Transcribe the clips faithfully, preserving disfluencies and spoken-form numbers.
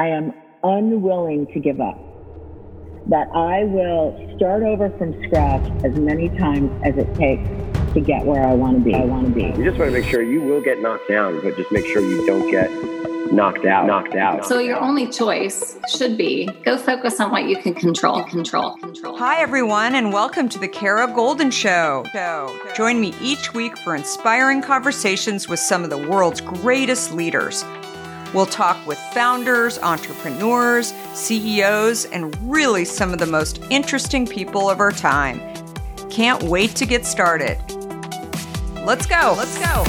I am unwilling to give up, that I will start over from scratch as many times as it takes to get where I want to be. I want to be. You just want to make sure you will get knocked down, but just make sure you don't get knocked out, knocked out. So your only choice should be go focus on what you can control, control, control. Hi, everyone, and welcome to the Kara Goldin Show. Join me each week for inspiring conversations with some of the world's greatest leaders. We'll talk with founders, entrepreneurs, C E Os, and really some of the most interesting people of our time. Can't wait to get started. Let's go. Let's go.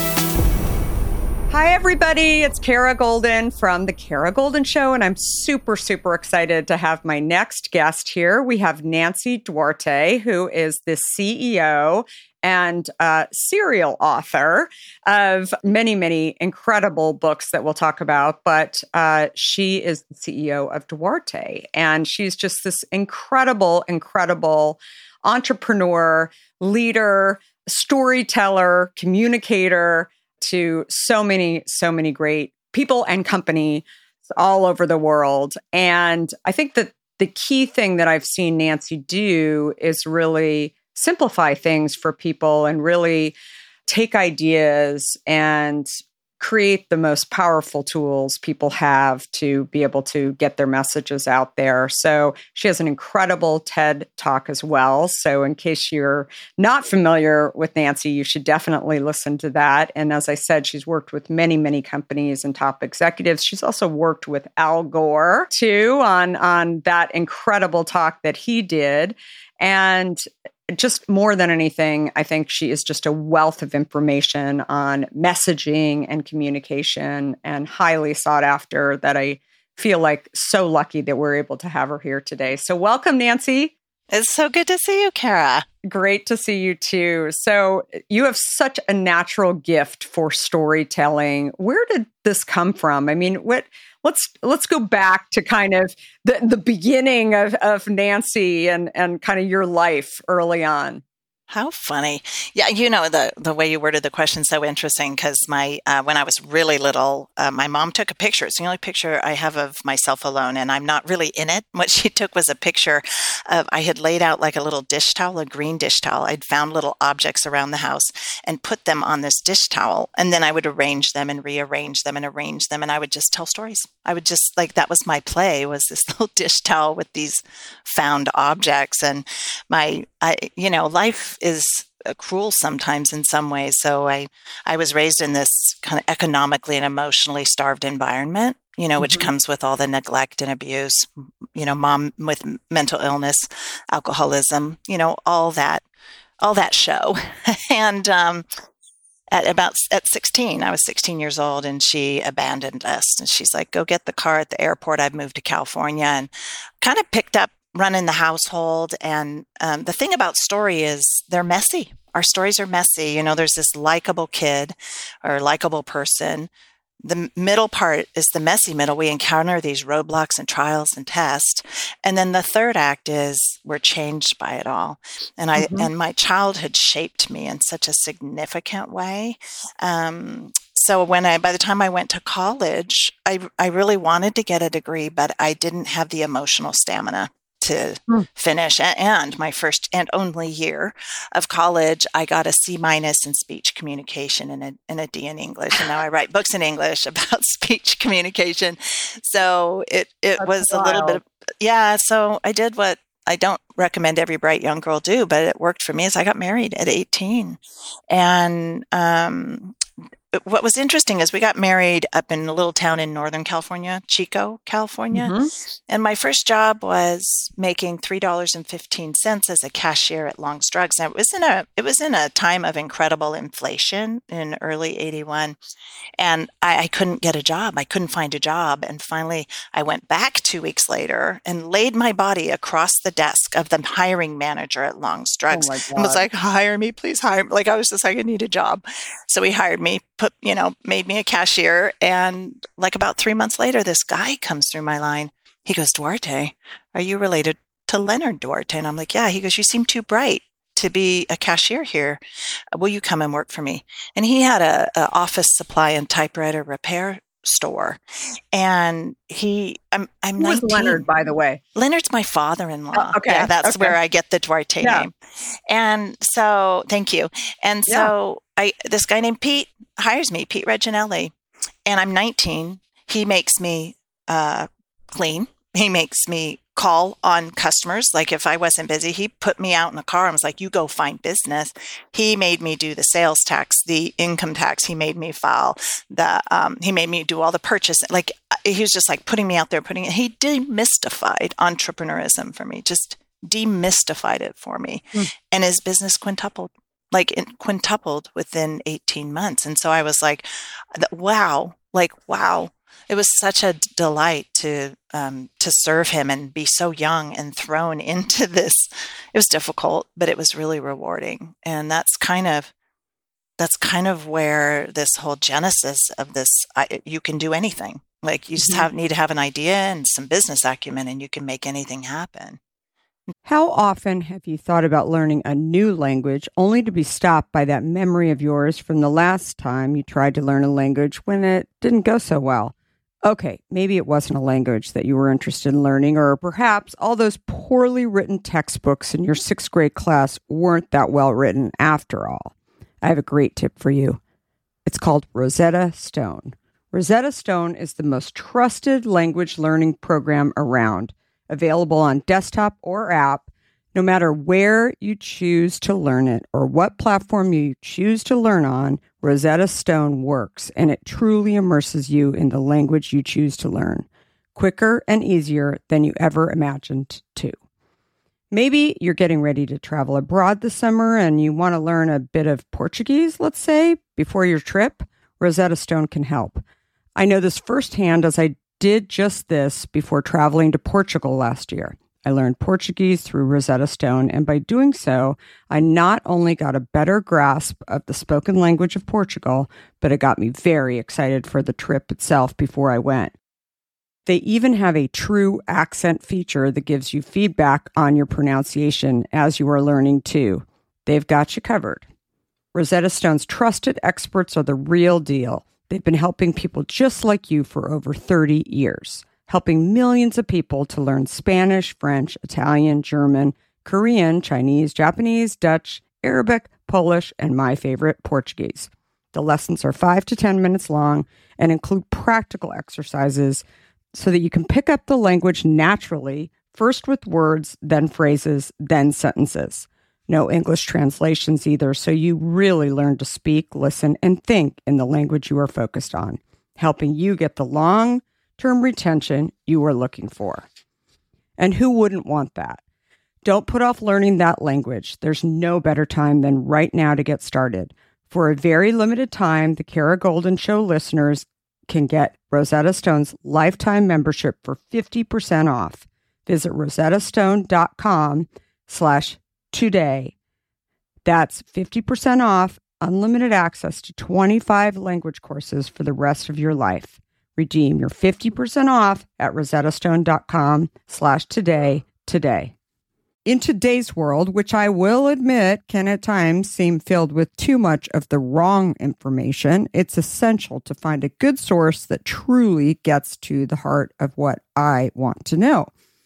Hi, everybody. It's Kara Goldin from The Kara Goldin Show, and I'm super, super excited to have my next guest here. We have Nancy Duarte, who is the C E O and uh, serial author of many, many incredible books that we'll talk about. But uh, she is the C E O of Duarte, and she's just this incredible, incredible entrepreneur, leader, storyteller, communicator to so many, so many great people and companies all over the world. And I think that the key thing that I've seen Nancy do is really simplify things for people and really take ideas and create the most powerful tools people have to be able to get their messages out there. So she has an incredible TED Talk as well. So in case you're not familiar with Nancy, you should definitely listen to that. And as I said, she's worked with many, many companies and top executives. She's also worked with Al Gore too on, on that incredible talk that he did. And just more than anything, I think she is just a wealth of information on messaging and communication and highly sought after that I feel like so lucky that we're able to have her here today. So welcome, Nancy. It's so good to see you, Kara. Great to see you too. So you have such a natural gift for storytelling. Where did this come from? I mean, what let's let's go back to kind of the, the beginning of, of Nancy and, and kind of your life early on. How funny. Yeah, you know, the, the way you worded the question is so interesting because my uh, when I was really little, uh, my mom took a picture. It's the only picture I have of myself alone, and I'm not really in it. What she took was a picture of, I had laid out like a little dish towel, a green dish towel. I'd found little objects around the house and put them on this dish towel, and then I would arrange them and rearrange them and arrange them, and I would just tell stories. I would just, like, that was my play, was this little dish towel with these found objects. And my, I, you know, life is cruel sometimes in some ways. So I, I was raised in this kind of economically and emotionally starved environment, you know, which mm-hmm. comes with all the neglect and abuse, you know, mom with mental illness, alcoholism, you know, all that, all that show. and, um, At about at sixteen, I was sixteen years old, and she abandoned us. And she's like, "Go get the car at the airport." I'd moved to California and kind of picked up running the household. And um, the thing about story is they're messy. Our stories are messy. You know, there's this likable kid or likable person. The middle part is the messy middle. We encounter these roadblocks and trials and tests. And then the third act is we're changed by it all. And I, mm-hmm. and my childhood shaped me in such a significant way. Um, so when I, by the time I went to college, I, I really wanted to get a degree, but I didn't have the emotional stamina to mm. finish. And my first and only year of college, I got a C minus in speech communication and a, and a D in English. And now I write books in English about speech communication. So it, it That's was wild. a little bit of, yeah. So I did what I don't recommend every bright young girl do, but it worked for me. Is I got married at eighteen. And, um, what was interesting is we got married up in a little town in Northern California, Chico, California. Mm-hmm. And my first job was making three dollars and fifteen cents as a cashier at Long's Drugs. And it was in a, it was in a time of incredible inflation in early eighty-one. And I, I couldn't get a job. I couldn't find a job. And finally I went back two weeks later and laid my body across the desk of the hiring manager at Long's Drugs. Oh my God. And was like, "Hire me, please hire me." Like, I was just like, I need a job. So he hired me, put, you know, made me a cashier. And like about three months later, this guy comes through my line. He goes, "Duarte, are you related to Leonard Duarte?" And I'm like, "Yeah." He goes, "You seem too bright to be a cashier here. Will you come and work for me?" And he had a, a office supply and typewriter repair store. And he, I'm, I'm Who was nineteen. Leonard, by the way? Leonard's my father-in-law. Oh, okay. Yeah, that's okay. where I get the Duarte yeah. name. And so, thank you. And Yeah. so I, this guy named Pete hires me, Pete Reginelli, and I'm nineteen. He makes me uh, clean. He makes me call on customers. Like if I wasn't busy, he put me out in the car and was like, you go find business. He made me do the sales tax, the income tax. He made me file the, um, he made me do all the purchase. Like he was just like putting me out there, putting it, he demystified entrepreneurism for me, just demystified it for me. Mm. And his business quintupled, like it quintupled within eighteen months. And so I was like, wow, like, wow. It was such a delight to um, to serve him and be so young and thrown into this. It was difficult, but it was really rewarding. And that's kind of that's kind of where this whole genesis of this, I, you can do anything. Like you just have need to have an idea and some business acumen, and you can make anything happen. How often have you thought about learning a new language only to be stopped by that memory of yours from the last time you tried to learn a language when it didn't go so well? Okay, maybe it wasn't a language that you were interested in learning, or perhaps all those poorly written textbooks in your sixth grade class weren't that well written after all. I have a great tip for you. It's called Rosetta Stone. Rosetta Stone is the most trusted language learning program around, available on desktop or app, no matter where you choose to learn it or what platform you choose to learn on. Rosetta Stone works, and it truly immerses you in the language you choose to learn, quicker and easier than you ever imagined to. Maybe you're getting ready to travel abroad this summer and you want to learn a bit of Portuguese, let's say, before your trip. Rosetta Stone can help. I know this firsthand as I did just this before traveling to Portugal last year. I learned Portuguese through Rosetta Stone, and by doing so, I not only got a better grasp of the spoken language of Portugal, but it got me very excited for the trip itself before I went. They even have a true accent feature that gives you feedback on your pronunciation as you are learning too. They've got you covered. Rosetta Stone's trusted experts are the real deal. They've been helping people just like you for over thirty years. Helping millions of people to learn Spanish, French, Italian, German, Korean, Chinese, Japanese, Dutch, Arabic, Polish, and my favorite, Portuguese. The lessons are five to ten minutes long and include practical exercises so that you can pick up the language naturally, first with words, then phrases, then sentences. No English translations either, so you really learn to speak, listen, and think in the language you are focused on, helping you get the long term retention you are looking for. And who wouldn't want that? Don't put off learning that language. There's no better time than right now to get started. For a very limited time, the Kara Goldin Show listeners can get Rosetta Stone's lifetime membership for fifty percent off. Visit rosettastone.com slash today. That's fifty percent off, unlimited access to twenty-five language courses for the rest of your life. Redeem your fifty percent off at rosettastone.com slash today today. In today's world, which I will admit can at times seem filled with too much of the wrong information, it's essential to find a good source that truly gets to the heart of what I want to know.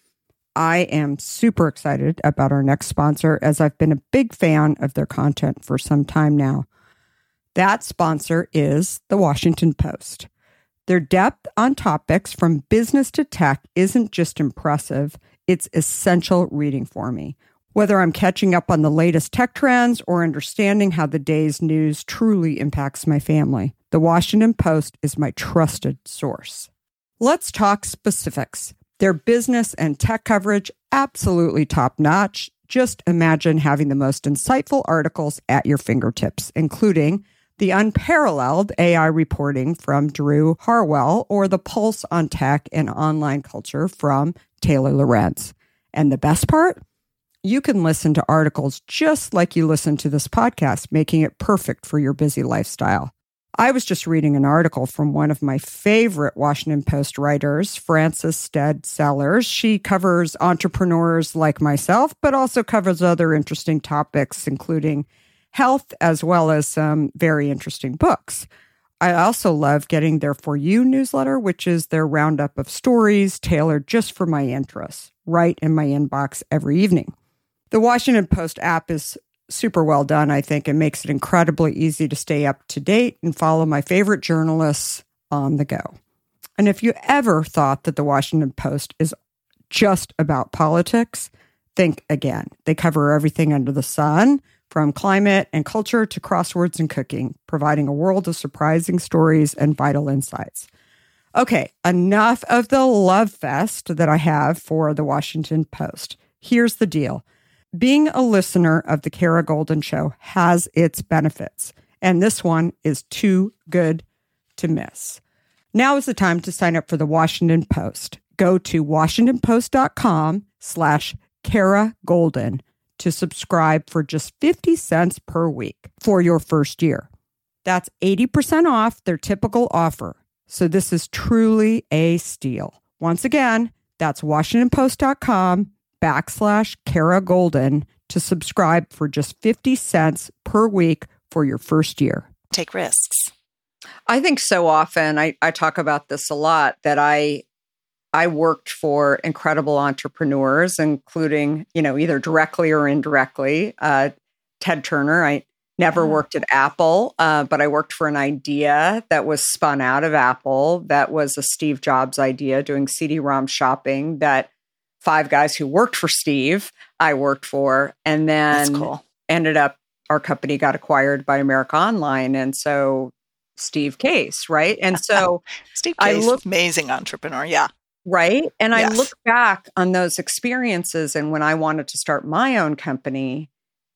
I am super excited about our next sponsor, as I've been a big fan of their content for some time now. That sponsor is The Washington Post. Their depth on topics from business to tech isn't just impressive, it's essential reading for me. Whether I'm catching up on the latest tech trends or understanding how the day's news truly impacts my family, The Washington Post is my trusted source. Let's talk specifics. Their business and tech coverage, absolutely top-notch. Just imagine having the most insightful articles at your fingertips, including the unparalleled A I reporting from Drew Harwell, or the pulse on tech and online culture from Taylor Lorenz. And the best part? You can listen to articles just like you listen to this podcast, making it perfect for your busy lifestyle. I was just reading an article from one of my favorite Washington Post writers, Frances Stead Sellers. She covers entrepreneurs like myself, but also covers other interesting topics, including health, as well as some very interesting books. I also love getting their For You newsletter, which is their roundup of stories tailored just for my interests, right in my inbox every evening. The Washington Post app is super well done, I think, and makes it incredibly easy to stay up to date and follow my favorite journalists on the go. And if you ever thought that the Washington Post is just about politics, think again. They cover everything under the sun, from climate and culture to crosswords and cooking, providing a world of surprising stories and vital insights. Okay, enough of the love fest that I have for the Washington Post. Here's the deal. Being a listener of the Kara Goldin Show has its benefits, and this one is too good to miss. Now is the time to sign up for the Washington Post. Go to washingtonpost.com slash Kara Goldin to subscribe for just fifty cents per week for your first year. That's eighty percent off their typical offer. So this is truly a steal. Once again, that's washingtonpost.com backslash Kara Goldin to subscribe for just fifty cents per week for your first year. Take risks. I think so often, I, I talk about this a lot, that I I worked for incredible entrepreneurs, including, you know, either directly or indirectly. Uh, Ted Turner, I never worked at Apple, uh, but I worked for an idea that was spun out of Apple. That was a Steve Jobs idea, doing C D ROM shopping, that five guys who worked for Steve, I worked for. And then cool. ended up, our company got acquired by America Online. And so Steve Case, right? And so Steve I Case, look, amazing entrepreneur. Yeah. Right. And Yes. I look back on those experiences, and when I wanted to start my own company,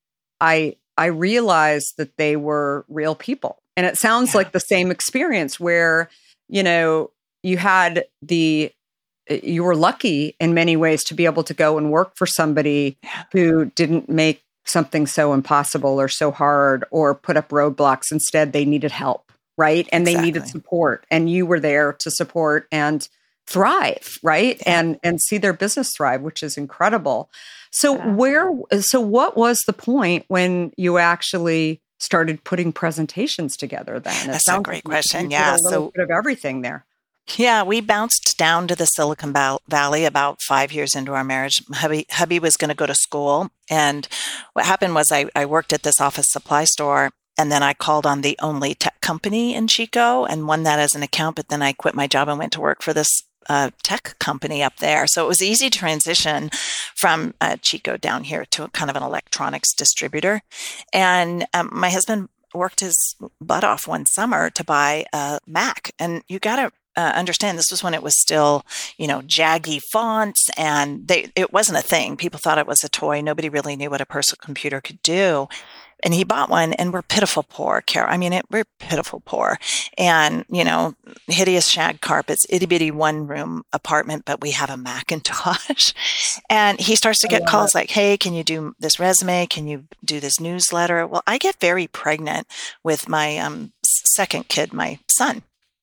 I I realized that they were real people. And it sounds Yeah. like the same experience where, you know, you had the, you were lucky in many ways to be able to go and work for somebody Yeah. who didn't make something so impossible or so hard or put up roadblocks. Instead, they needed help, right? And they needed Exactly. support. And you were there to support and thrive, right? Yeah. And and see their business thrive, which is incredible. So Yeah. where so what was the point when you actually started putting presentations together then? It That's a sounds great like you- question. you did Yeah, a little so- bit of everything there. Yeah, we bounced down to the Silicon Val- Valley about five years into our marriage. Hubby, hubby was going to go to school. And what happened was I, I worked at this office supply store, and then I called on the only tech company in Chico and won that as an account. But then I quit my job and went to work for this uh, tech company up there. So it was easy to transition from uh, Chico down here to a kind of an electronics distributor. And um, my husband worked his butt off one summer to buy a Mac. And you got to Uh, understand this was when it was still, you know, jaggy fonts, and they, it wasn't a thing. People thought it was a toy. Nobody really knew what a personal computer could do. And he bought one, and we're pitiful poor, Kara. I mean, it, we're pitiful poor. And, you know, hideous shag carpets, itty bitty one room apartment, but we have a Macintosh. And he starts to get calls like, hey, can you do this resume? Can you do this newsletter? Well, I get very pregnant with my um, second kid, my son.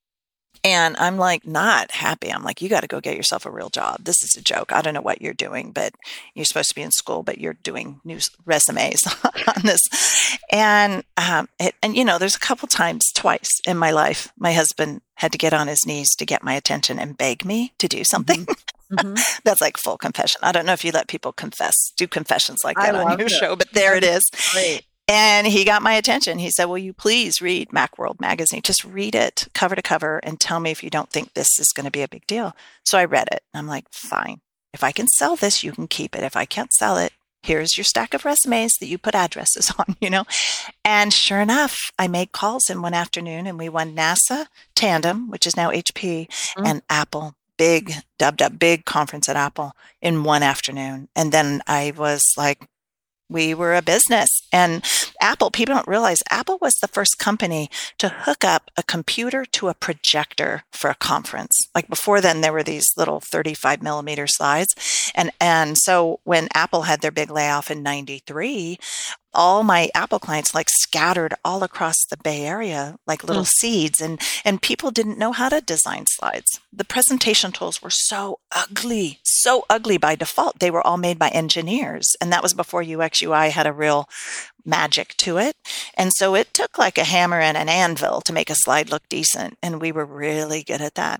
And I'm like, not happy. I'm like, you got to go get yourself a real job. This is a joke. I don't know what you're doing, but you're supposed to be in school, but you're doing news resumes on this. And, um, it, and, you know, there's a couple times, twice in my life, my husband had to get on his knees to get my attention and beg me to do something. Mm-hmm. That's like full confession. I don't know if you let people confess, do confessions like I that on love your it. show, but there it is. Great. And he got my attention. He said, will you please read Macworld magazine? Just read it cover to cover and tell me if you don't think this is going to be a big deal. So I read it. I'm like, fine. If I can sell this, you can keep it. If I can't sell it, here's your stack of resumes that you put addresses on, you know? And sure enough, I made calls in one afternoon, and we won NASA, Tandem, which is now H P, Mm. and Apple. Big, dubbed up, big conference at Apple in one afternoon. And then I was like, we were a business. And Apple, people don't realize Apple was the first company to hook up a computer to a projector for a conference. Like before then, there were these little thirty-five millimeter slides. And, and so when Apple had their big layoff in ninety-three, all my Apple clients like scattered all across the Bay Area like little mm. seeds, and and people didn't know how to design slides. The presentation tools were so ugly, so ugly by default. They were all made by engineers, and that was before U X U I had a real magic to it. And so it took like a hammer and an anvil to make a slide look decent. And we were really good at that.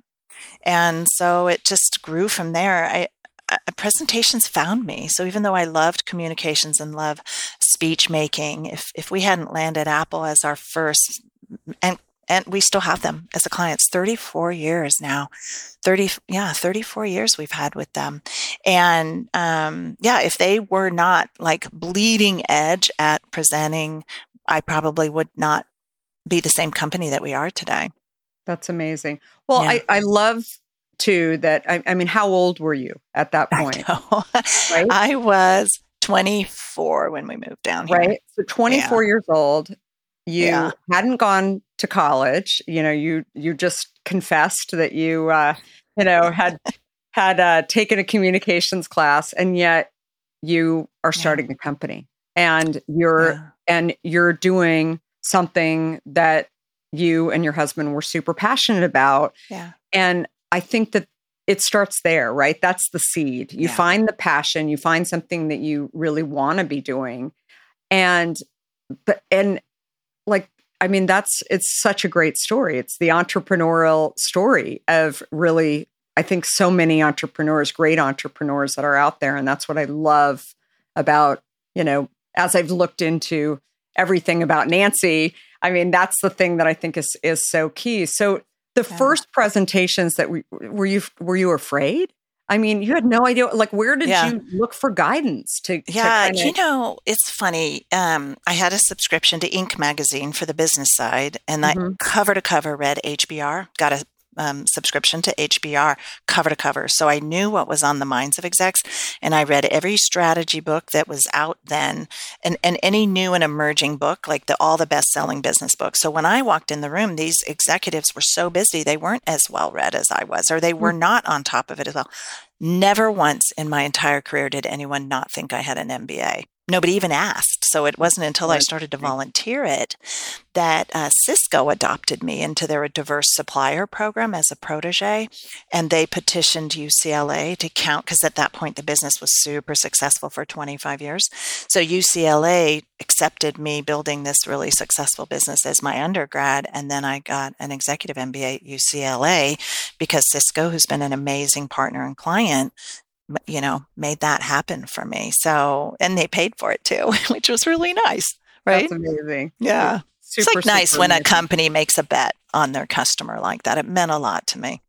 And so it just grew from there. I, I, presentations found me. So even though I loved communications and love speech making, if, if we hadn't landed Apple as our first, and and we still have them as a client, it's thirty-four years now, thirty, yeah, thirty-four years we've had with them. And, um, yeah, if they were not like bleeding edge at presenting, I probably would not be the same company that we are today. That's amazing. Well, Yeah. I, I love too that, I, I mean, how old were you at that point? I know. Right? I was twenty-four when we moved down here. Right. So twenty-four Yeah. years old, you Yeah. hadn't gone to college. You know, you, you just confessed that you, uh, you know, had, had, uh, taken a communications class, and yet you are Yeah. starting a company, and you're, Yeah. and you're doing something that you and your husband were super passionate about. Yeah. And I think that it starts there, right? That's the seed. You Yeah. find the passion, you find something that you really want to be doing. And, but, and like, I mean, that's, it's such a great story. It's the entrepreneurial story of really, I think so many entrepreneurs, great entrepreneurs that are out there. And that's what I love about, you know, as I've looked into everything about Nancy, I mean, that's the thing that I think is, is so key. So the Yeah. first presentations that we, were you, were you afraid? I mean, you had no idea, like, where did Yeah. you look for guidance to, to Yeah, kinda- you know, it's funny. Um, I had a subscription to Inc magazine for the business side, and I Mhm. cover to cover read H B R, got a um, subscription to H B R cover to cover. So I knew what was on the minds of execs, and I read every strategy book that was out then, and, and any new and emerging book, like the all the best-selling business books. So when I walked in the room, these executives were so busy, they weren't as well read as I was, or they were not on top of it as well. Never once in my entire career did anyone not think I had an M B A. Nobody even asked. So it wasn't until I started to volunteer it that uh, Cisco adopted me into their diverse supplier program as a protege. And they petitioned U C L A to count, because at that point the business was super successful for twenty-five years. So U C L A accepted me building this really successful business as my undergrad. And then I got an executive M B A at U C L A because Cisco, who's been an amazing partner and client, you know, made that happen for me. So, and they paid for it too, which was really nice, right? That's amazing. Yeah. Super, It's like nice super when a amazing. company makes a bet on their customer like that. It meant a lot to me.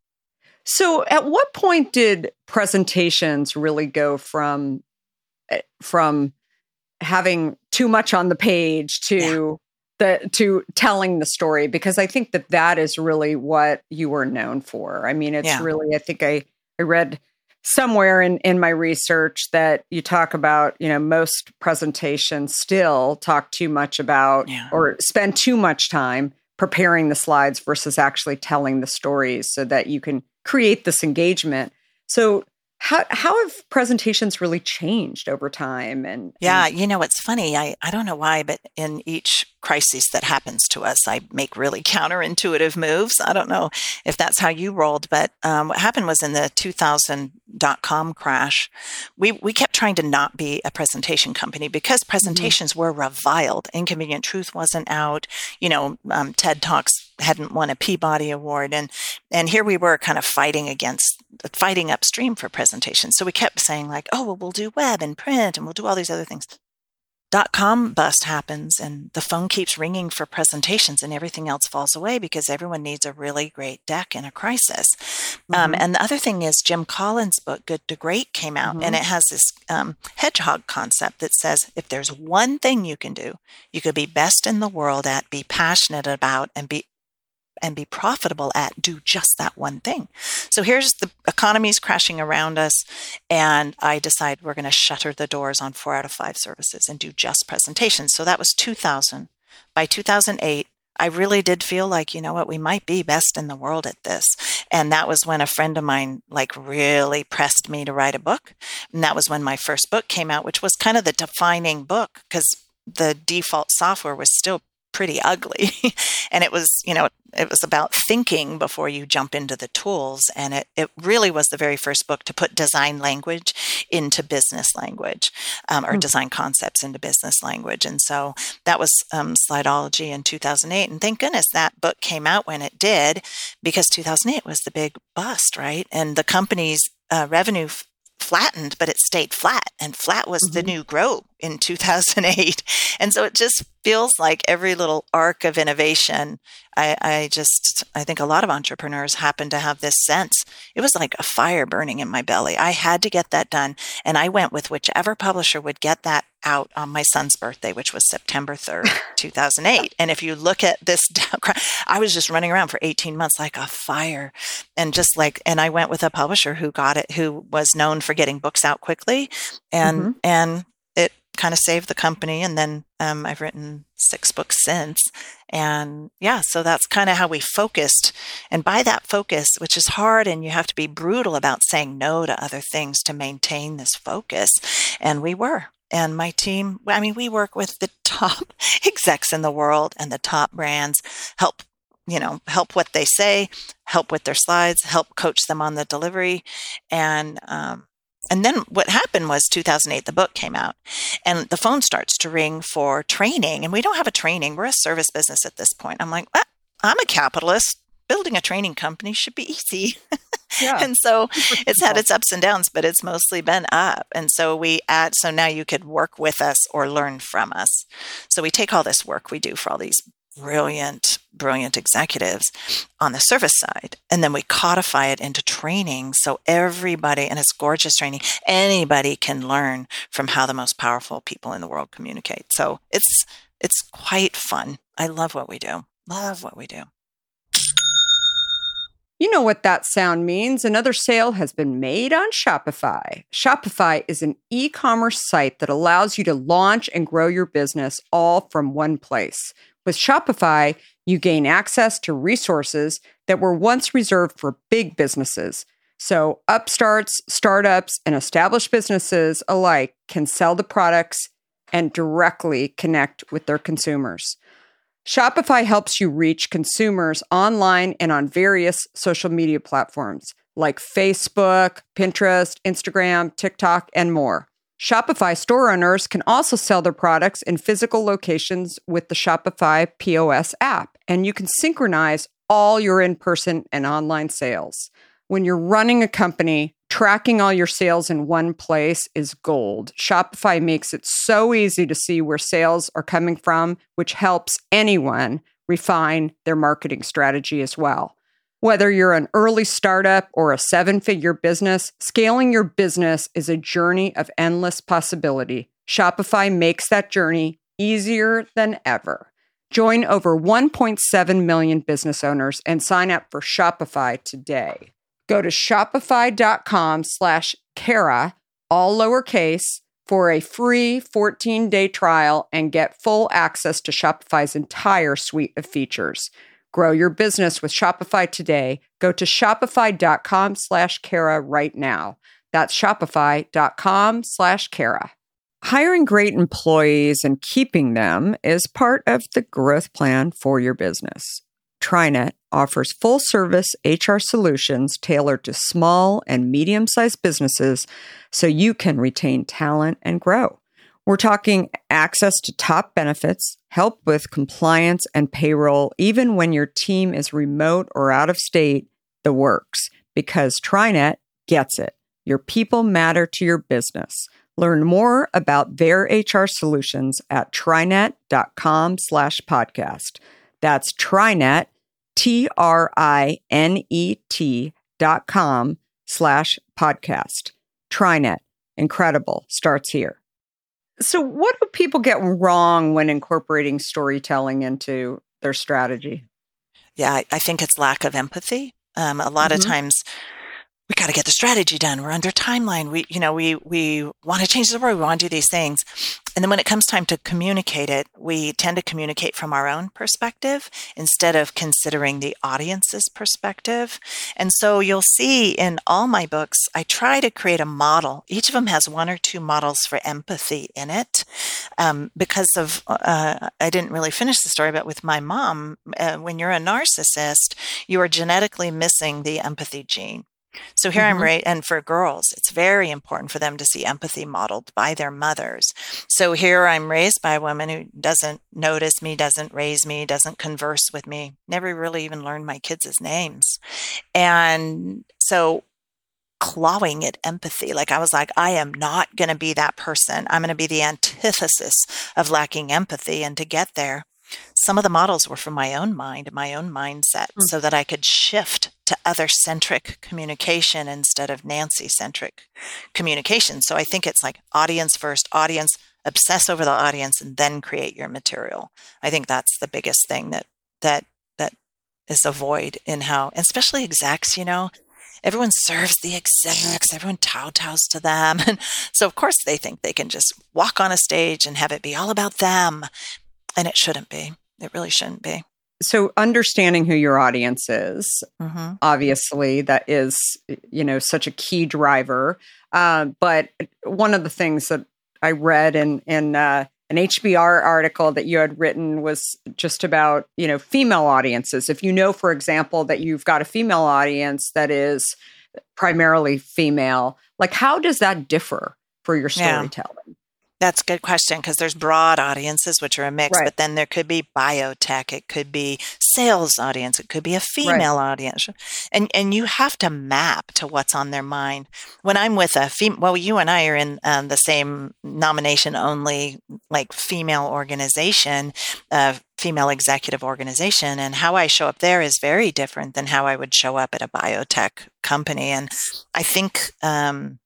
So at what point did presentations really go from, eh, from having too much on the page to the, to telling the story? Because I think that that is really what you were known for. I mean, it's Yeah. really, I think I, I read somewhere in, in my research that you talk about, you know, most presentations still talk too much about Yeah. or spend too much time preparing the slides versus actually telling the stories so that you can create this engagement. So how how have presentations really changed over time? And Yeah, and- you know, it's funny. I, I don't know why, but in each crisis that happens to us, I make really counterintuitive moves. I don't know if that's how you rolled, but um, what happened was in the two thousand dot-com crash, we, we kept trying to not be a presentation company because presentations mm-hmm. were reviled. Inconvenient Truth wasn't out. You know, um, TED Talks hadn't won a Peabody Award. And, and here we were kind of fighting against, fighting upstream for presentations. So we kept saying like, oh, well, we'll do web and print and we'll do all these other things. Dot-com bust happens and the phone keeps ringing for presentations and everything else falls away because everyone needs a really great deck in a crisis. Mm-hmm. Um, and the other thing is Jim Collins' book, Good to Great, came out, mm-hmm. and it has this um, hedgehog concept that says if there's one thing you can do, you could be best in the world at, be passionate about, and be and be profitable at, do just that one thing. So here's the economy's crashing around us, and I decide we're going to shutter the doors on four out of five services and do just presentations. So that was two thousand. By two thousand eight, I really did feel like, you know what, we might be best in the world at this. And that was when a friend of mine like really pressed me to write a book. And that was when my first book came out, which was kind of the defining book because the default software was still pretty ugly. And it was, you know, it was about thinking before you jump into the tools. And it, it really was the very first book to put design language into business language, um, or mm-hmm. design concepts into business language. And so that was um, Slideology in two thousand eight. And thank goodness that book came out when it did, because two thousand eight was the big bust, right? And the company's uh, revenue f- flattened, but it stayed flat, and flat was mm-hmm. the new grow in two thousand eight. And so it just feels like every little arc of innovation, I, I just, I think a lot of entrepreneurs happen to have this sense. It was like a fire burning in my belly. I had to get that done. And I went with whichever publisher would get that out on my son's birthday, which was September third, two thousand eight. And if you look at this, I was just running around for eighteen months like a fire. And just like, and I went with a publisher who got it, who was known for getting books out quickly. And, mm-hmm. and it kind of saved the company. And then um, I've written six books since. And yeah, so that's kind of how we focused. And by that focus, which is hard, and you have to be brutal about saying no to other things to maintain this focus. And we were. And my team, I mean, we work with the top execs in the world and the top brands, help, you know, help what they say, help with their slides, help coach them on the delivery. And, um, and then what happened was two thousand eight, the book came out, and the phone starts to ring for training. And we don't have a training. We're a service business at this point. I'm like, well, I'm a capitalist. Building a training company should be easy. Yeah. And so it's had its ups and downs, but it's mostly been up. And so we add, so now you could work with us or learn from us. So we take all this work we do for all these brilliant, brilliant executives on the service side, and then we codify it into training. So everybody, and it's gorgeous training, anybody can learn from how the most powerful people in the world communicate. So it's, it's quite fun. I love what we do. Love what we do. You know what that sound means. Another sale has been made on Shopify. Shopify is an e-commerce site that allows you to launch and grow your business all from one place. With Shopify, you gain access to resources that were once reserved for big businesses. So upstarts, startups, and established businesses alike can sell the products and directly connect with their consumers. Shopify helps you reach consumers online and on various social media platforms like Facebook, Pinterest, Instagram, TikTok, and more. Shopify store owners can also sell their products in physical locations with the Shopify P O S app, and you can synchronize all your in-person and online sales. When you're running a company, tracking all your sales in one place is gold. Shopify makes it so easy to see where sales are coming from, which helps anyone refine their marketing strategy as well. Whether you're an early startup or a seven-figure business, scaling your business is a journey of endless possibility. Shopify makes that journey easier than ever. Join over one point seven million business owners and sign up for Shopify today. Go to shopify.com slash Kara, all lowercase, for a free fourteen-day trial and get full access to Shopify's entire suite of features. Grow your business with Shopify today. Go to shopify.com slash Kara right now. That's shopify.com slash Kara. Hiring great employees and keeping them is part of the growth plan for your business. TriNet offers full-service H R solutions tailored to small and medium-sized businesses so you can retain talent and grow. We're talking access to top benefits, help with compliance and payroll, even when your team is remote or out of state, the works, because TriNet gets it. Your people matter to your business. Learn more about their H R solutions at trinet.com slash podcast. That's TriNet, T R I N E T dot com slash podcast. TriNet. Incredible. Starts here. So what do people get wrong when incorporating storytelling into their strategy? Yeah, I, I think it's lack of empathy. Um, a lot mm-hmm. of times we got to get the strategy done. We're under timeline. We, you know, we, we want to change the world. We want to do these things. And then when it comes time to communicate it, we tend to communicate from our own perspective instead of considering the audience's perspective. And so you'll see in all my books, I try to create a model. Each of them has one or two models for empathy in it. Um, because of, uh, I didn't really finish the story, but with my mom, uh, when you're a narcissist, you are genetically missing the empathy gene. So here mm-hmm. I'm right. And for girls, it's very important for them to see empathy modeled by their mothers. So here I'm raised by a woman who doesn't notice me, doesn't raise me, doesn't converse with me, never really even learned my kids' names. And so clawing at empathy, like I was like, I am not going to be that person. I'm going to be the antithesis of lacking empathy. And to get there, some of the models were from my own mind, my own mindset, mm. so that I could shift to other-centric communication instead of Nancy-centric communication. So I think it's like audience first, audience, obsess over the audience, and then create your material. I think that's the biggest thing that that that is a void in how, especially execs, you know, everyone serves the execs, everyone kowtows to them. And so of course they think they can just walk on a stage and have it be all about them. And it shouldn't be. It really shouldn't be. So understanding who your audience is, mm-hmm. obviously, that is, you know, such a key driver. Uh, but one of the things that I read in, in uh, an H B R article that you had written was just about, you know, female audiences. If you know, for example, that you've got a female audience that is primarily female, like how does that differ for your storytelling? Yeah. That's a good question because there's broad audiences, which are a mix, right. but then there could be biotech, it could be sales audience, it could be a female right. audience. And and you have to map to what's on their mind. When I'm with a female, well, you and I are in um, the same nomination only, like female organization, uh, female executive organization. And how I show up there is very different than how I would show up at a biotech company. And I think, um,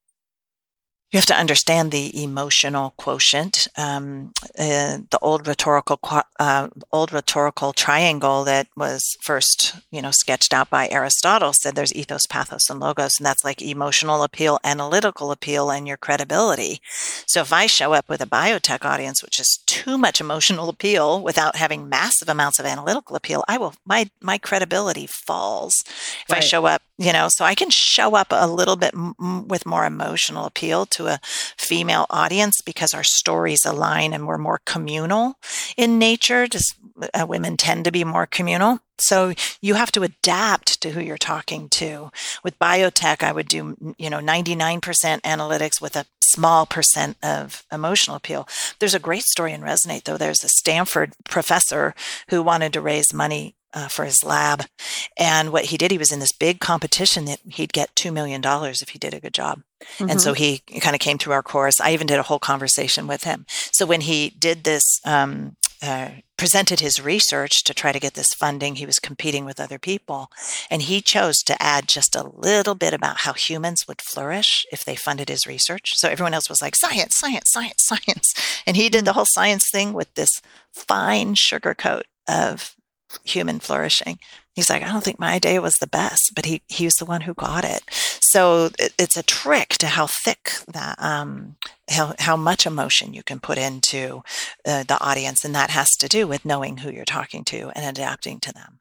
you have to understand the emotional quotient. Um, uh, the old rhetorical, uh, old rhetorical triangle that was first, you know, sketched out by Aristotle said there's ethos, pathos, and logos, and that's like emotional appeal, analytical appeal, and your credibility. So if I show up with a biotech audience, which is too much emotional appeal without having massive amounts of analytical appeal, I will my my credibility falls. If right. I show up, you know, so I can show up a little bit m- with more emotional appeal to a female audience because our stories align and we're more communal in nature. Just uh, women tend to be more communal. So you have to adapt to who you're talking to. With biotech, I would do, you know, ninety-nine percent analytics with a small percent of emotional appeal. There's a great story in Resonate, though. There's a Stanford professor who wanted to raise money Uh, for his lab. And what he did, he was in this big competition that he'd get two million dollars if he did a good job. Mm-hmm. And so he kind of came through our course. I even did a whole conversation with him. So when he did this, um, uh, presented his research to try to get this funding, he was competing with other people. And he chose to add just a little bit about how humans would flourish if they funded his research. So everyone else was like, science, science, science, science. And he did the whole science thing with this fine sugarcoat of human flourishing. He's like, I don't think my idea was the best, but he, he was the one who got it. So it, it's a trick to how thick that, um, how, how much emotion you can put into uh, the audience. And that has to do with knowing who you're talking to and adapting to them.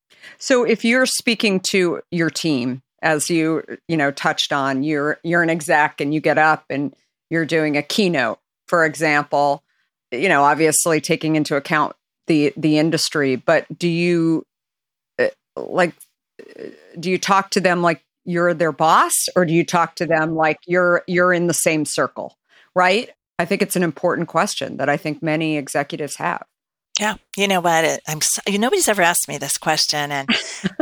So if you're speaking to your team, as you, you know, touched on, you're, you're an exec and you get up and you're doing a keynote, for example, you know, obviously taking into account the the industry, but do you uh, like do you talk to them like you're their boss, or do you talk to them like you're you're in the same circle, right? I think it's an important question that I think many executives have. Yeah, you know what? I'm so, you nobody's ever asked me this question, and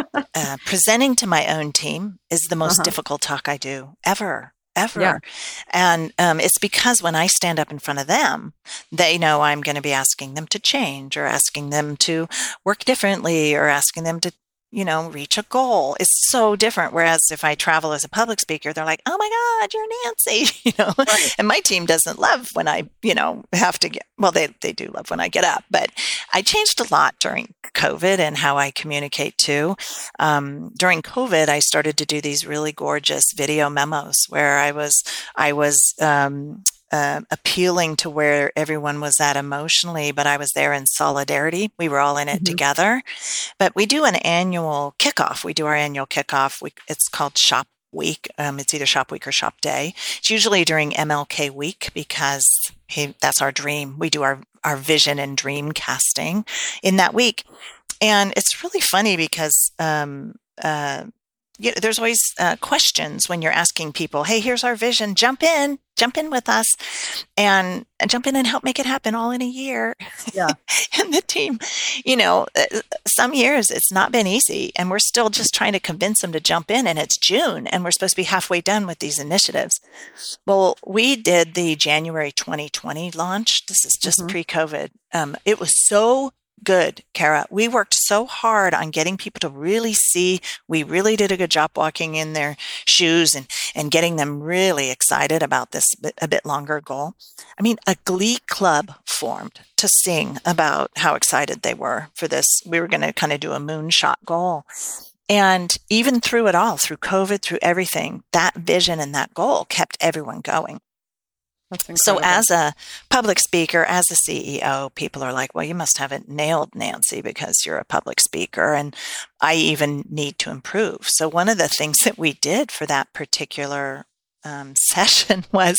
uh, presenting to my own team is the most uh-huh. difficult talk I do ever. Ever. Yeah. And um, it's because when I stand up in front of them, they know I'm going to be asking them to change or asking them to work differently or asking them to you know, reach a goal is so different. Whereas if I travel as a public speaker, they're like, oh my God, you're Nancy, you know, right. And my team doesn't love when I, you know, have to get, well, they, they do love when I get up, but I changed a lot during COVID and how I communicate too. Um, during COVID, I started to do these really gorgeous video memos where I was, I was, um, Uh, appealing to where everyone was at emotionally, but I was there in solidarity. We were all in it mm-hmm. together. But we do an annual kickoff. We do our annual kickoff. We, it's called Shop Week. Um, it's either Shop Week or Shop Day. It's usually during M L K Week because he, that's our dream. We do our, our vision and dream casting in that week. And it's really funny because um, uh, you know, there's always uh, questions when you're asking people, hey, here's our vision, jump in, jump in with us and, and jump in and help make it happen all in a year. Yeah. And the team, you know, some years it's not been easy and we're still just trying to convince them to jump in, and it's June and we're supposed to be halfway done with these initiatives. Well, we did the January twenty twenty launch. This is just mm-hmm. pre-COVID. Um, it was so good, Kara. We worked so hard on getting people to really see. We really did a good job walking in their shoes and, and getting them really excited about this bit, a bit longer goal. I mean, a glee club formed to sing about how excited they were for this. We were going to kind of do a moonshot goal. And even through it all, through COVID, through everything, that vision and that goal kept everyone going. So as a public speaker, as a C E O, people are like, well, you must have it nailed, Nancy, because you're a public speaker. And I even need to improve. So one of the things that we did for that particular um, session was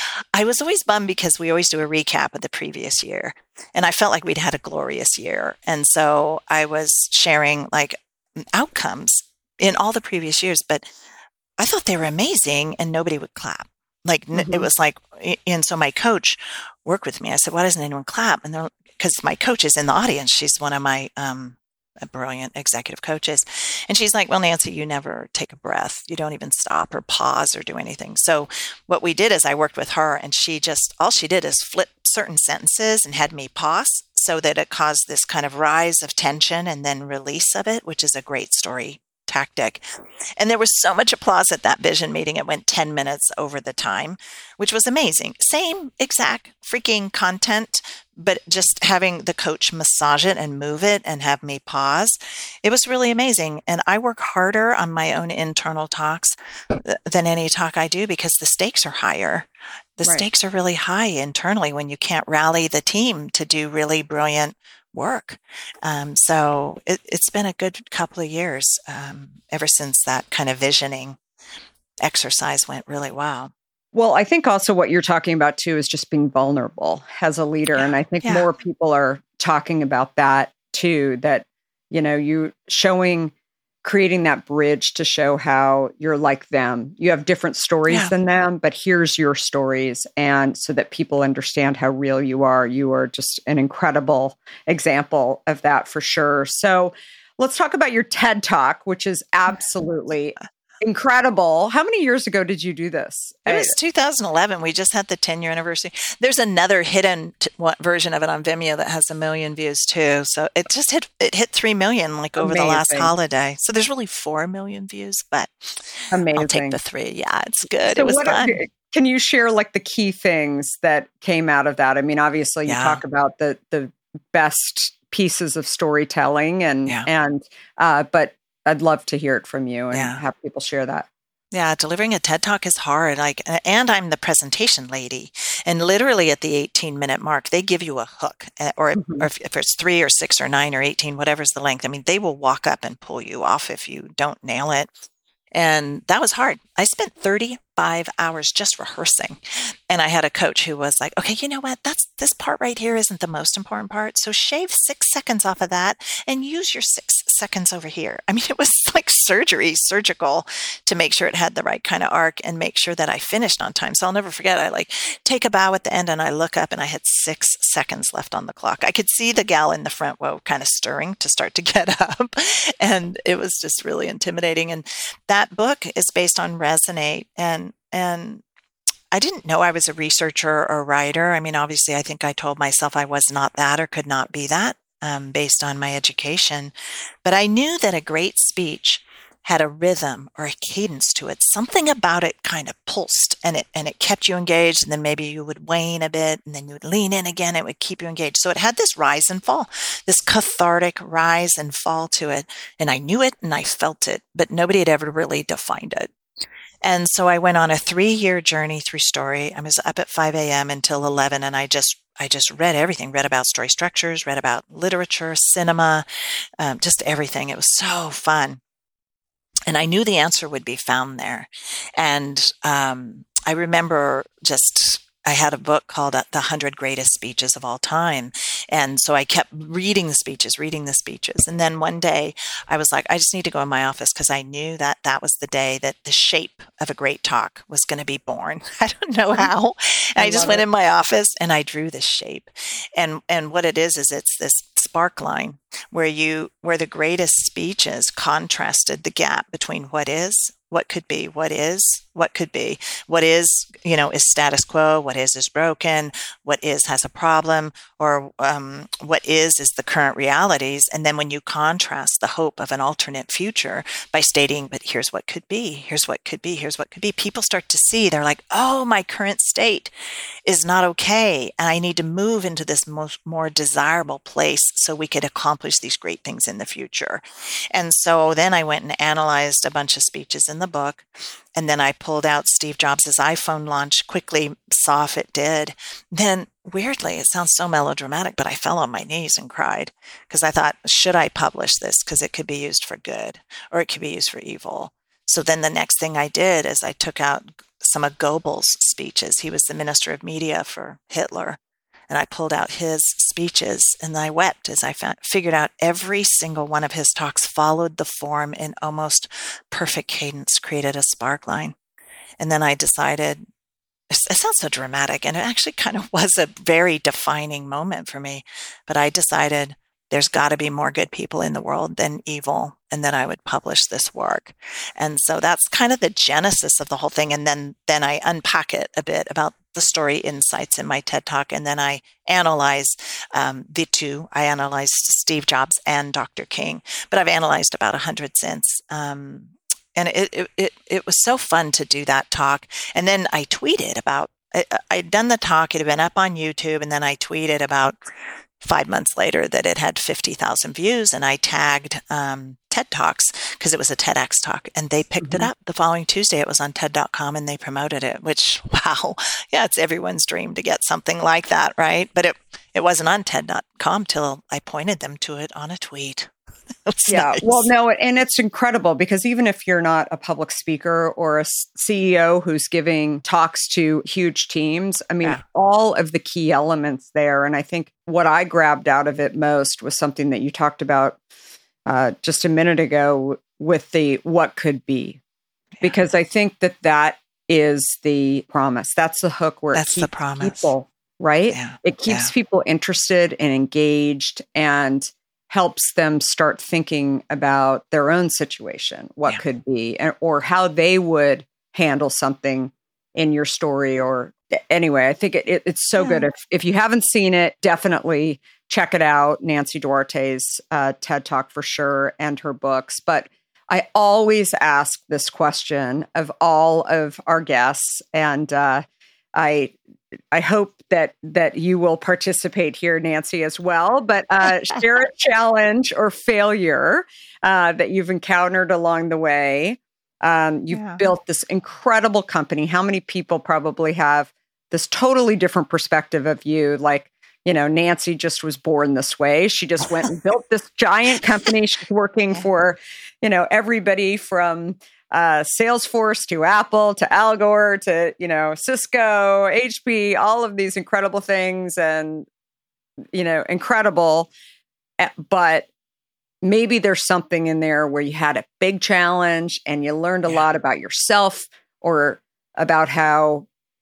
I was always bummed because we always do a recap of the previous year. And I felt like we'd had a glorious year. And so I was sharing like outcomes in all the previous years, but I thought they were amazing and nobody would clap. Like, mm-hmm. It was like, and so my coach worked with me. I said, why doesn't anyone clap? And they're, because my coach is in the audience. She's one of my um, brilliant executive coaches. And she's like, well, Nancy, you never take a breath. You don't even stop or pause or do anything. So what we did is I worked with her and she just, all she did is flip certain sentences and had me pause so that it caused this kind of rise of tension and then release of it, which is a great story tactic. And there was so much applause at that vision meeting. It went ten minutes over the time, which was amazing. Same exact freaking content, but just having the coach massage it and move it and have me pause. It was really amazing. And I work harder on my own internal talks than any talk I do because the stakes are higher. The right. stakes are really high internally when you can't rally the team to do really brilliant work. Um, so it, it's been a good couple of years um, ever since that kind of visioning exercise went really well. Well, I think also what you're talking about too is just being vulnerable as a leader. Yeah. And I think yeah. more people are talking about that too, that, you know, you showing, creating that bridge to show how you're like them. You have different stories yeah. than them, but here's your stories. And so that people understand how real you are. You are just an incredible example of that for sure. So let's talk about your TED Talk, which is absolutely incredible. How many years ago did you do this? It was two thousand eleven. We just had the ten year anniversary. There's another hidden t- version of it on Vimeo that has a million views too. So it just hit, it hit three million like over Amazing. The last holiday. So there's really four million views, but Amazing. I'll take the three. Yeah, it's good. So it was fun. Are, can you share like the key things that came out of that? I mean, obviously you yeah. talk about the, the best pieces of storytelling and, yeah. and, uh, but I'd love to hear it from you and yeah. have people share that. Yeah, delivering a TED Talk is hard. Like, and I'm the presentation lady. And literally at the eighteen minute mark, they give you a hook, or, mm-hmm. or if, if it's three or six or nine or eighteen, whatever's the length. I mean, they will walk up and pull you off if you don't nail it. And that was hard. I spent thirty-five hours just rehearsing. And I had a coach who was like, okay, you know what? That's this part right here isn't the most important part. So shave six seconds off of that and use your six seconds over here. I mean, it was like surgery, surgical to make sure it had the right kind of arc and make sure that I finished on time. So I'll never forget. I like take a bow at the end and I look up and I had six seconds left on the clock. I could see the gal in the front row kind of stirring to start to get up. And it was just really intimidating. And that book is based on Resonate. And, and I didn't know I was a researcher or writer. I mean, obviously, I think I told myself I was not that or could not be that. um, based on my education. But I knew that a great speech had a rhythm or a cadence to it. Something about it kind of pulsed and it and it kept you engaged, and then maybe you would wane a bit and then you would lean in again. It would keep you engaged. So it had this rise and fall, this cathartic rise and fall to it. And I knew it and I felt it, but nobody had ever really defined it. And so I went on a three-year journey through story. I was up at five a.m. until eleven, and I just I just read everything, read about story structures, read about literature, cinema, um, just everything. It was so fun. And I knew the answer would be found there. And um, I remember just, I had a book called The one hundred Greatest Speeches of All Time. And so I kept reading the speeches, reading the speeches. And then one day I was like, I just need to go in my office, because I knew that that was the day that the shape of a great talk was going to be born. I don't know how. And I, I just went it. in my office and I drew this shape. And and what it is, is it's this spark line where you, where the greatest speeches contrasted the gap between what is, what could be, what is, what could be, what is, you know, is status quo, what is, is broken, what is has a problem, or um, what is, is the current realities. And then when you contrast the hope of an alternate future by stating, but here's what could be, here's what could be, here's what could be, people start to see, they're like, oh, my current state is not okay. And I need to move into this most, more desirable place so we could accomplish these great things in the future. And so then I went and analyzed a bunch of speeches in the book. And then I pulled out Steve Jobs' iPhone launch, quickly saw if it did. Then weirdly, it sounds so melodramatic, but I fell on my knees and cried, because I thought, should I publish this? Because it could be used for good or it could be used for evil. So then the next thing I did is I took out some of Goebbels' speeches. He was the minister of media for Hitler. And I pulled out his speeches and I wept as I found, figured out every single one of his talks followed the form in almost perfect cadence, created a spark line. And then I decided, it sounds so dramatic, and it actually kind of was a very defining moment for me, but I decided there's got to be more good people in the world than evil, and then I would publish this work. And so that's kind of the genesis of the whole thing. And then, then I unpack it a bit about the story insights in my TED Talk. And then I analyze um, the two. I analyzed Steve Jobs and Doctor King, but I've analyzed about a hundred since. Um, and it, it, it, it was so fun to do that talk. And then I tweeted about, I, I'd done the talk, it had been up on YouTube. And then I tweeted about five months later that it had fifty thousand views, and I tagged um, TED Talks because it was a TEDx talk, and they picked mm-hmm. it up the following Tuesday. It was on TED dot com and they promoted it, which, wow. Yeah, it's everyone's dream to get something like that, right? But it, it wasn't on TED dot com till I pointed them to it on a tweet. Yeah. Nice. Well, no, and it's incredible because even if you're not a public speaker or a C E O who's giving talks to huge teams, I mean, yeah. all of the key elements there. And I think what I grabbed out of it most was something that you talked about uh, just a minute ago with the what could be, yeah. because I think that that is the promise. That's the hook where That's it keeps the promise. people, right? Yeah. It keeps yeah. people interested and engaged and helps them start thinking about their own situation, what yeah. could be, and, or how they would handle something in your story. Or anyway, I think it, it, it's so yeah. good. If, if you haven't seen it, definitely check it out. Nancy Duarte's uh, TED Talk for sure, and her books. But I always ask this question of all of our guests, and uh, I I hope that that you will participate here, Nancy, as well. But uh, share a challenge or failure uh, that you've encountered along the way. Um, you've yeah. built this incredible company. How many people probably have this totally different perspective of you? Like, you know, Nancy just was born this way. She just went and built this giant company. She's working for, you know, everybody from Uh, Salesforce to Apple to Al Gore to, you know, Cisco, H P, all of these incredible things, and, you know, incredible. But maybe there's something in there where you had a big challenge and you learned a yeah. lot about yourself, or about how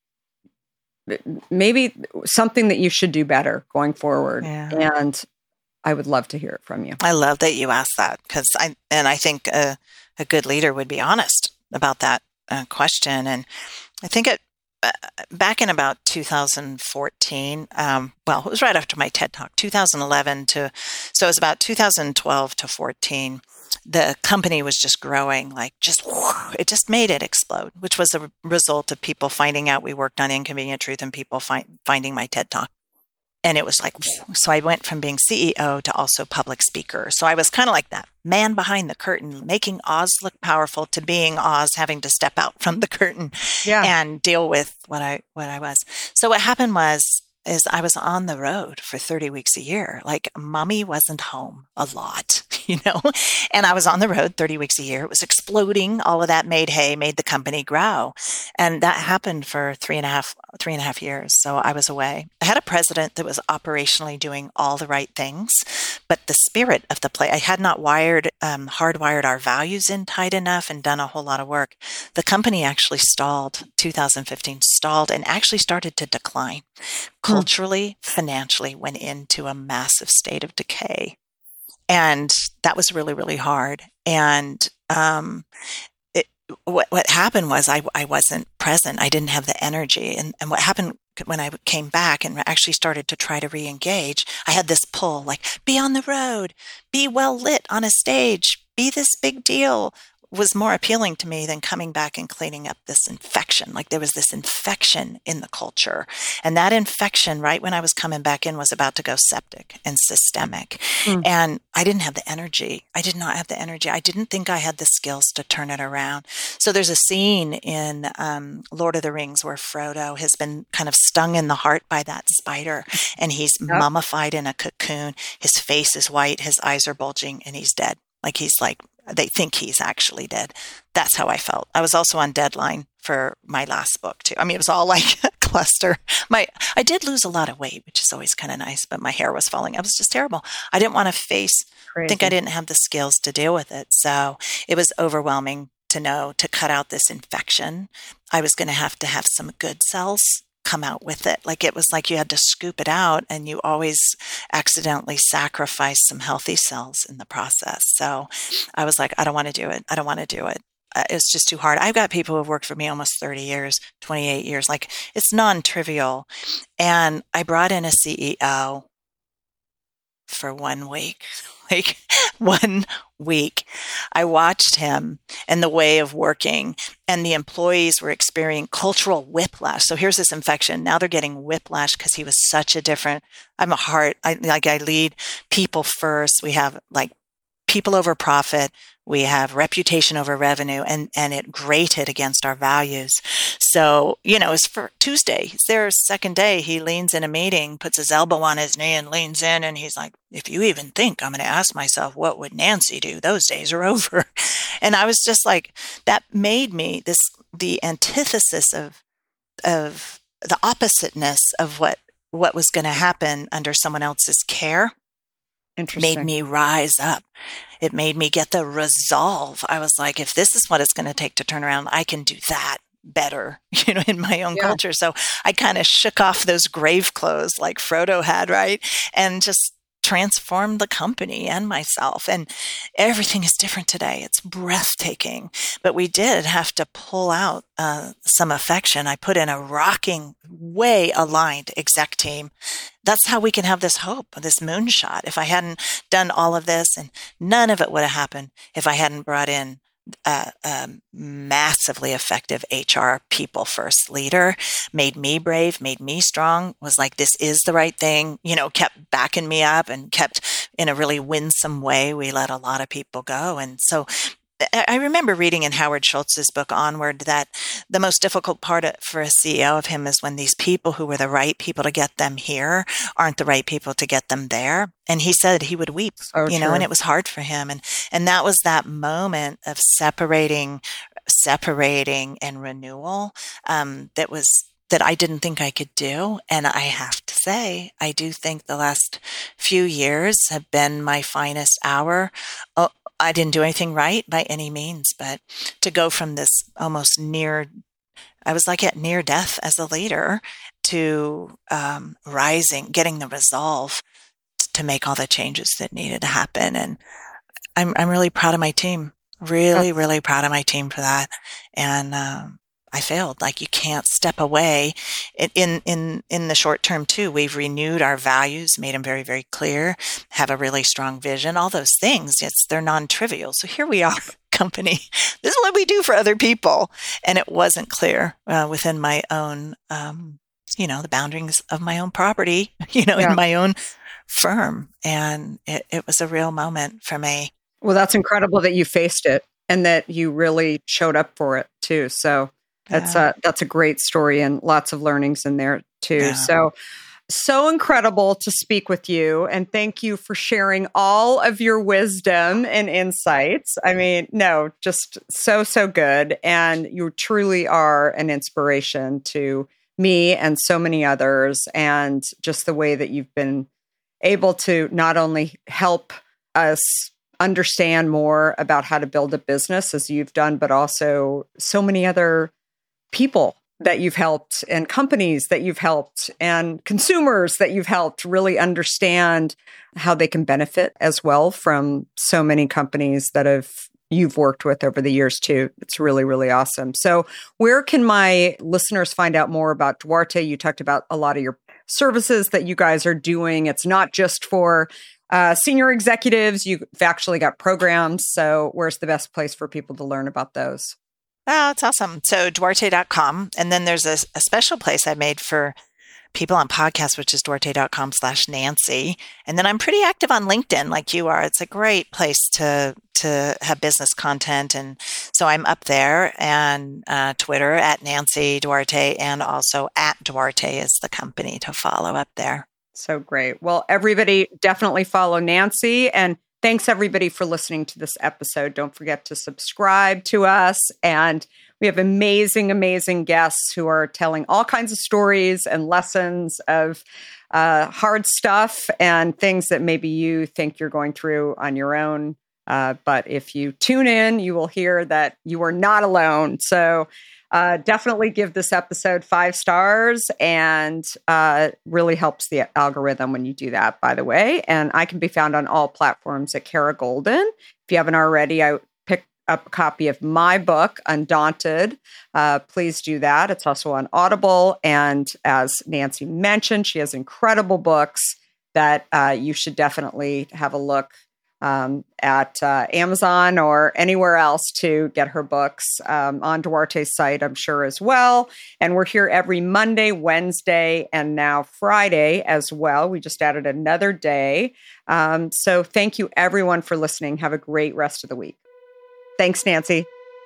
maybe something that you should do better going forward. Yeah. And I would love to hear it from you. I love that you asked that, because I, and I think, uh, a good leader would be honest about that uh, question. And I think it, back in about two thousand fourteen, um, well, it was right after my TED Talk, two thousand eleven to, so it was about two thousand twelve to fourteen. The company was just growing, like just, it just made it explode, which was a result of people finding out we worked on Inconvenient Truth and people find, finding my TED Talk. And it was like, so I went from being C E O to also public speaker. So I was kind of like that man behind the curtain, making Oz look powerful, to being Oz, having to step out from the curtain yeah. and deal with what I, what I was. So what happened was, is I was on the road for thirty weeks a year. Like mommy wasn't home a lot, you know, and I was on the road thirty weeks a year. It was exploding. All of that made hay, made the company grow. And that happened for three and a half, three and a half years. So I was away. I had a president that was operationally doing all the right things, but the spirit of the play, I had not wired, um, hardwired our values in tight enough and done a whole lot of work. The company actually stalled, two thousand fifteen stalled and actually started to decline. Culturally, financially, went into a massive state of decay. And that was really, really hard. And um, it, what, what happened was I, I wasn't present. I didn't have the energy. And, and what happened when I came back and actually started to try to re-engage, I had this pull, like, be on the road, be well lit on a stage, be this big deal, was more appealing to me than coming back and cleaning up this infection. Like there was this infection in the culture. And that infection, right when I was coming back in, was about to go septic and systemic. Mm. And I didn't have the energy. I did not have the energy. I didn't think I had the skills to turn it around. So there's a scene in um, Lord of the Rings where Frodo has been kind of stung in the heart by that spider, and he's yep. mummified in a cocoon. His face is white, his eyes are bulging, and he's dead. Like he's like, they think he's actually dead. That's how I felt. I was also on deadline for my last book too. I mean, it was all like a cluster. My, I did lose a lot of weight, which is always kind of nice, but my hair was falling. I was just terrible. I didn't want to face, Crazy. think I didn't have the skills to deal with it. So it was overwhelming to know to cut out this infection. I was going to have to have some good cells come out with it. Like it was like you had to scoop it out, and you always accidentally sacrifice some healthy cells in the process. So I was like, I don't want to do it. I don't want to do it. Uh, it's just too hard. I've got people who have worked for me almost thirty years, twenty-eight years. Like it's non-trivial. And I brought in a C E O for one week. Like one week, I watched him and the way of working, and the employees were experiencing cultural whiplash. So here's this infection. Now they're getting whiplash because he was such a different, I'm a heart, I, like I lead people first. We have like people over profit. We have reputation over revenue, and, and it grated against our values. So, you know, it's for Tuesday. It's their second day. He leans in a meeting, puts his elbow on his knee and leans in. And he's like, if you even think I'm going to ask myself, what would Nancy do? Those days are over. And I was just like, that made me this, the antithesis of, of the oppositeness of what, what was going to happen under someone else's care. Made me rise up. It made me get the resolve. I was like, if this is what it's going to take to turn around, I can do that better, you know, in my own yeah. culture. So I kind of shook off those grave clothes like Frodo had, right? And just transformed the company and myself. And everything is different today. It's breathtaking. But we did have to pull out uh, some affection. I put in a rocking, way aligned exec team. That's how we can have this hope, this moonshot. If I hadn't done all of this, and none of it would have happened if I hadn't brought in a, a massively effective H R people first leader, made me brave, made me strong, was like, this is the right thing, you know, kept backing me up and kept in a really winsome way. We let a lot of people go. And so I remember reading in Howard Schultz's book Onward that the most difficult part for a C E O of him is when these people who were the right people to get them here aren't the right people to get them there. And he said he would weep, oh, you know, true. And it was hard for him. And, and that was that moment of separating, separating and renewal, um, that was, that I didn't think I could do. And I have to say, I do think the last few years have been my finest hour. Oh, I didn't do anything right by any means, but to go from this almost near, I was like at near death as a leader, to um, rising, getting the resolve to make all the changes that needed to happen. And I'm I'm really proud of my team, really, really proud of my team for that. And um, I failed. Like, you can't step away. In, in, in the short term too, we've renewed our values, made them very, very clear, have a really strong vision, all those things. It's, they're non-trivial. So here we are, company. This is what we do for other people. And it wasn't clear uh, within my own, um, you know, the boundaries of my own property, you know, yeah. in my own firm. And it, it was a real moment for me. Well, that's incredible that you faced it and that you really showed up for it too. So that's yeah. a, that's a great story and lots of learnings in there too. Yeah. So, so incredible to speak with you. And thank you for sharing all of your wisdom and insights. I mean, no, just so, so good. And you truly are an inspiration to me and so many others. And just the way that you've been able to not only help us understand more about how to build a business as you've done, but also so many other people that you've helped and companies that you've helped and consumers that you've helped really understand how they can benefit as well from so many companies that have you've worked with over the years too. It's really, really awesome. So where can my listeners find out more about Duarte? You talked about a lot of your services that you guys are doing. It's not just for uh, senior executives. You've actually got programs. So where's the best place for people to learn about those? Oh, it's awesome. So Duarte dot com. And then there's a, a special place I made for people on podcasts, which is Duarte dot com slash Nancy. And then I'm pretty active on LinkedIn like you are. It's a great place to to have business content. And so I'm up there, and uh, Twitter at Nancy Duarte, and also at Duarte is the company to follow up there. So great. Well, everybody definitely follow Nancy, and thanks everybody for listening to this episode. Don't forget to subscribe to us. And we have amazing, amazing guests who are telling all kinds of stories and lessons of uh, hard stuff and things that maybe you think you're going through on your own. Uh, but if you tune in, you will hear that you are not alone. So uh, definitely give this episode five stars, and uh, really helps the algorithm when you do that, by the way. And I can be found on all platforms at Kara Goldin. If you haven't already, I picked up a copy of my book, Undaunted. Uh, please do that. It's also on Audible. And as Nancy mentioned, she has incredible books that uh, you should definitely have a look Um, at uh, Amazon or anywhere else to get her books, um, on Duarte's site, I'm sure, as well. And we're here every Monday, Wednesday, and now Friday as well. We just added another day. Um, so thank you, everyone, for listening. Have a great rest of the week. Thanks, Nancy.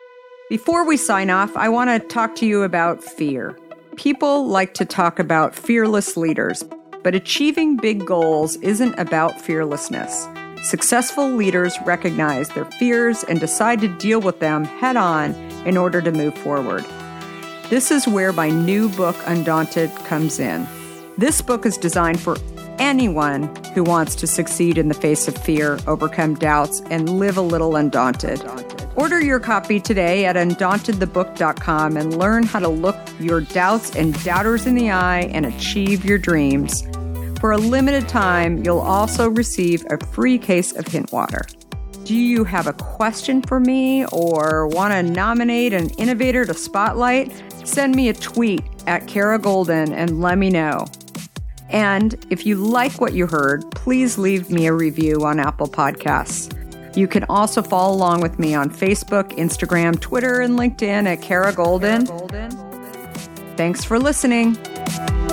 Before we sign off, I want to talk to you about fear. People like to talk about fearless leaders, but achieving big goals isn't about fearlessness. Successful leaders recognize their fears and decide to deal with them head on in order to move forward. This is where my new book, Undaunted, comes in. This book is designed for anyone who wants to succeed in the face of fear, overcome doubts, and live a little undaunted. Order your copy today at undaunted the book dot com and learn how to look your doubts and doubters in the eye and achieve your dreams. For a limited time, you'll also receive a free case of Hint Water. Do you have a question for me or want to nominate an innovator to spotlight? Send me a tweet at Kara Goldin and let me know. And if you like what you heard, please leave me a review on Apple Podcasts. You can also follow along with me on Facebook, Instagram, Twitter, and LinkedIn at Kara Goldin. Thanks for listening.